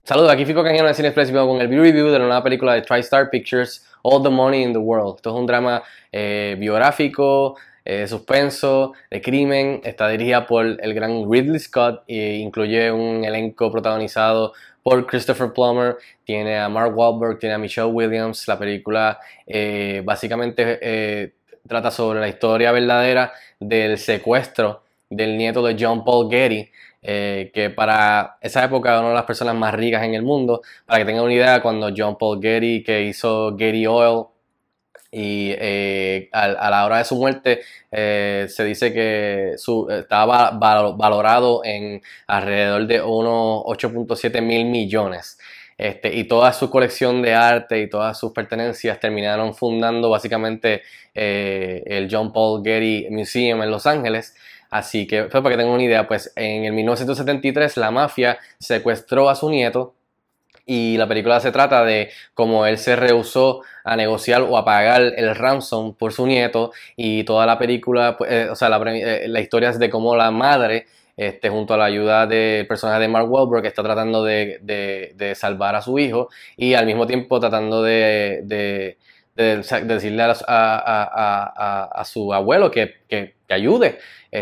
Saludos, aquí Fico Cañano de Cine Express y vengo con el review de la nueva película de TriStar Pictures, All the Money in the World. Esto es un drama biográfico, suspenso, de crimen. Está dirigida por el gran Ridley Scott e incluye un elenco protagonizado por Christopher Plummer, tiene a Mark Wahlberg, tiene a Michelle Williams. La película básicamente trata sobre la historia verdadera del secuestro del nieto de John Paul Getty, que para esa época era una de las personas más ricas en el mundo. Para que tengan una idea, cuando John Paul Getty, que hizo Getty Oil, y a la hora de su muerte se dice que estaba valorado en alrededor de unos 8.7 mil millones. Y toda su colección de arte y todas sus pertenencias terminaron fundando básicamente el John Paul Getty Museum en Los Ángeles. Así que, para que tengan una idea, pues en el 1973 la mafia secuestró a su nieto. Y la película se trata de cómo él se rehusó a negociar o a pagar el ransom por su nieto. Y toda la película, pues, la historia es de cómo la madre, junto a la ayuda del personaje de Mark Wahlberg, está tratando de salvar a su hijo y al mismo tiempo tratando de decirle a su abuelo que ayude.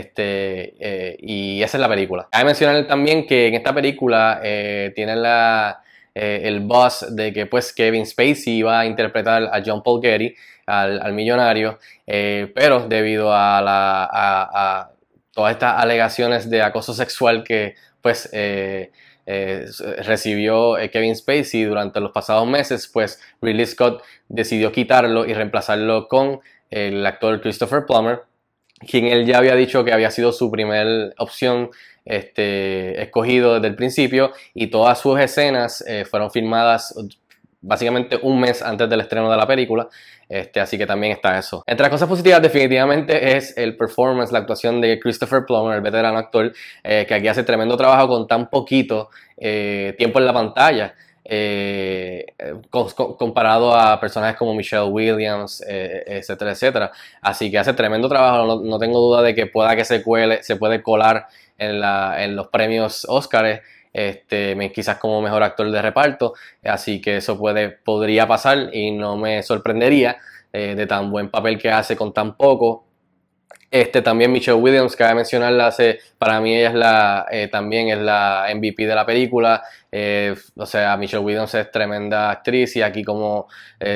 Y esa es la película. Hay que mencionar también que en esta película tienen el buzz de que pues Kevin Spacey iba a interpretar a John Paul Getty, al millonario, pero debido a todas estas alegaciones de acoso sexual que pues recibió Kevin Spacey durante los pasados meses, pues Ridley Scott decidió quitarlo y reemplazarlo con el actor Christopher Plummer, quien él ya había dicho que había sido su primer opción escogido desde el principio, y todas sus escenas fueron filmadas básicamente un mes antes del estreno de la película. Así que también está eso. Entre las cosas positivas definitivamente es el performance, la actuación de Christopher Plummer, el veterano actor, que aquí hace tremendo trabajo con tan poquito tiempo en la pantalla. Comparado a personajes como Michelle Williams, etcétera, etcétera. Así que hace tremendo trabajo. No tengo duda de que pueda que se puede colar en los premios Oscars, quizás como mejor actor de reparto. Así que eso podría pasar y no me sorprendería, de tan buen papel que hace con tan poco. También Michelle Williams, cabe mencionarla, para mí ella también es la MVP de la película. O sea, Michelle Williams es tremenda actriz, y aquí como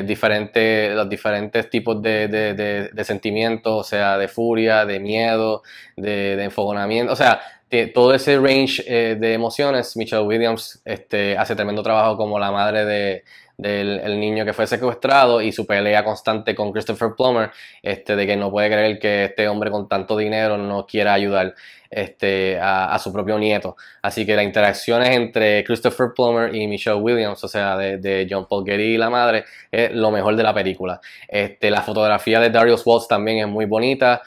los diferentes tipos de sentimientos, o sea, de furia, de miedo, de enfogonamiento, o sea, todo ese range de emociones. Michelle Williams hace tremendo trabajo como la madre del el niño que fue secuestrado, y su pelea constante con Christopher Plummer, de que no puede creer que este hombre con tanto dinero no quiera ayudar a su propio nieto. Así que las interacciones entre Christopher Plummer y Michelle Williams, o sea, de John Paul Getty y la madre, es lo mejor de la película. La fotografía de Darius Waltz también es muy bonita,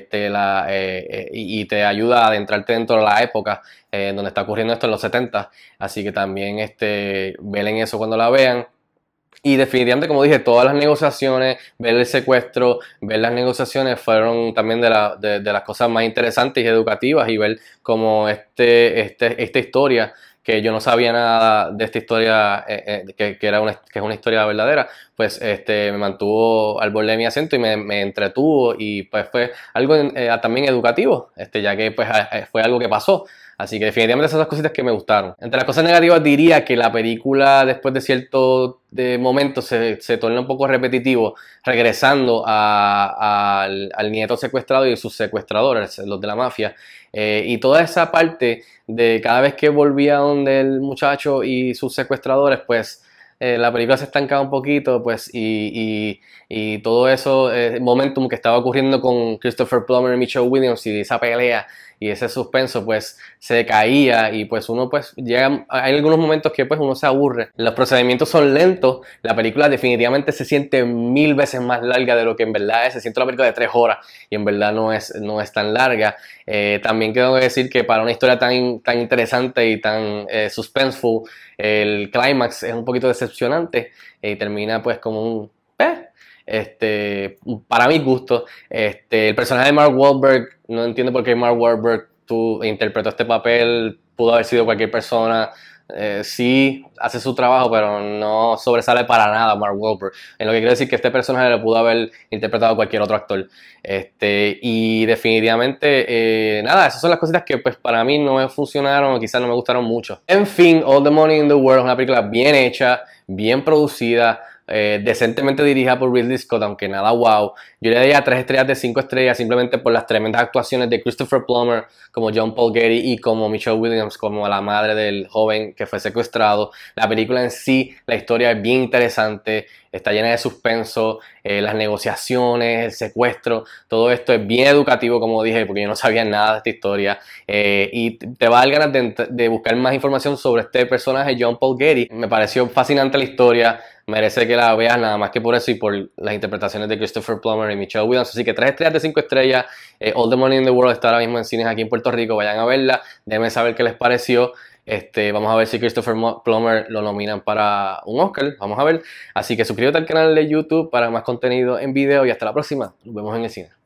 y te ayuda a adentrarte dentro de la época donde está ocurriendo esto, en los 70. Así que también velen eso cuando la vean. Y definitivamente, como dije, todas las negociaciones, ver el secuestro, ver las negociaciones fueron también de las cosas más interesantes y educativas, y ver cómo esta historia, que yo no sabía nada de esta historia, que es una historia verdadera, pues me mantuvo al borde de mi asiento y me entretuvo, y pues fue algo también educativo, ya que pues fue algo que pasó. Así que definitivamente esas son las cositas que me gustaron. Entre las cosas negativas diría que la película, después de cierto momento, se torna un poco repetitivo, regresando al nieto secuestrado y sus secuestradores, los de la mafia. Y toda esa parte de cada vez que volvía donde el muchacho y sus secuestradores, pues la película se estancaba un poquito, pues, y todo eso, momentum que estaba ocurriendo con Christopher Plummer y Michelle Williams, y esa pelea y ese suspenso, pues se caía, y pues uno pues hay algunos momentos que pues uno se aburre, los procedimientos son lentos, la película definitivamente se siente 1000 veces más larga de lo que en verdad es. Se siente una película de 3 horas y en verdad no es tan larga. También tengo que decir que para una historia tan interesante y tan suspenseful, el clímax es un poquito decepcionante y termina pues como un para mi gusto. El personaje de Mark Wahlberg, no entiendo por qué Mark Wahlberg interpretó este papel. Pudo haber sido cualquier persona, sí hace su trabajo, pero no sobresale para nada Mark Wahlberg. En lo que quiero decir que este personaje lo pudo haber interpretado cualquier otro actor. Y definitivamente, nada, esas son las cositas que pues para mí no me funcionaron o quizás no me gustaron mucho. En fin, All the Money in the World es una película bien hecha, bien producida, decentemente dirigida por Ridley Scott, aunque nada wow. Yo le daría 3 estrellas de 5 estrellas simplemente por las tremendas actuaciones de Christopher Plummer como John Paul Getty y como Michelle Williams como la madre del joven que fue secuestrado. La película en sí, la historia es bien interesante, está llena de suspenso, las negociaciones, el secuestro, todo esto es bien educativo, como dije, porque yo no sabía nada de esta historia. Y te va a dar ganas de buscar más información sobre este personaje, John Paul Getty. Me pareció fascinante la historia, merece que la veas nada más que por eso y por las interpretaciones de Christopher Plummer y Michelle Williams. Así que 3 estrellas de 5 estrellas. All the Money in the World está ahora mismo en cines aquí en Puerto Rico. Vayan a verla. Déjenme saber qué les pareció. Vamos a ver si Christopher Plummer lo nominan para un Oscar. Vamos a ver. Así que suscríbete al canal de YouTube para más contenido en video y hasta la próxima. Nos vemos en el cine.